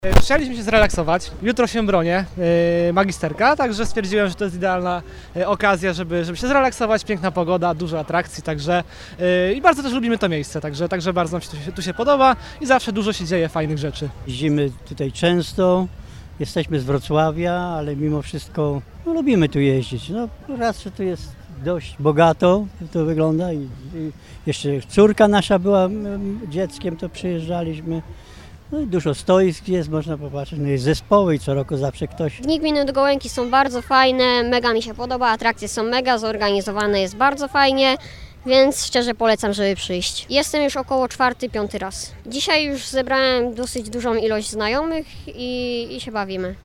Chcieliśmy się zrelaksować. Jutro się bronię, magisterka, także stwierdziłem, że to jest idealna okazja, żeby się zrelaksować. Piękna pogoda, dużo atrakcji, także i bardzo też lubimy to miejsce, także bardzo nam się tu się podoba i zawsze dużo się dzieje fajnych rzeczy. Jeździmy tutaj często, jesteśmy z Wrocławia, ale mimo wszystko lubimy tu jeździć. No, raz, że tu jest dość bogato, to wygląda i jeszcze córka nasza była dzieckiem, to przyjeżdżaliśmy. No i dużo stoisk jest, można popatrzeć, no jest zespoły i co roku zawsze ktoś. Dni Gminy Gołęki są bardzo fajne, mega mi się podoba, atrakcje są mega, zorganizowane jest bardzo fajnie, więc szczerze polecam, żeby przyjść. Jestem już około 4-5 raz. Dzisiaj już zebrałem dosyć dużą ilość znajomych i się bawimy.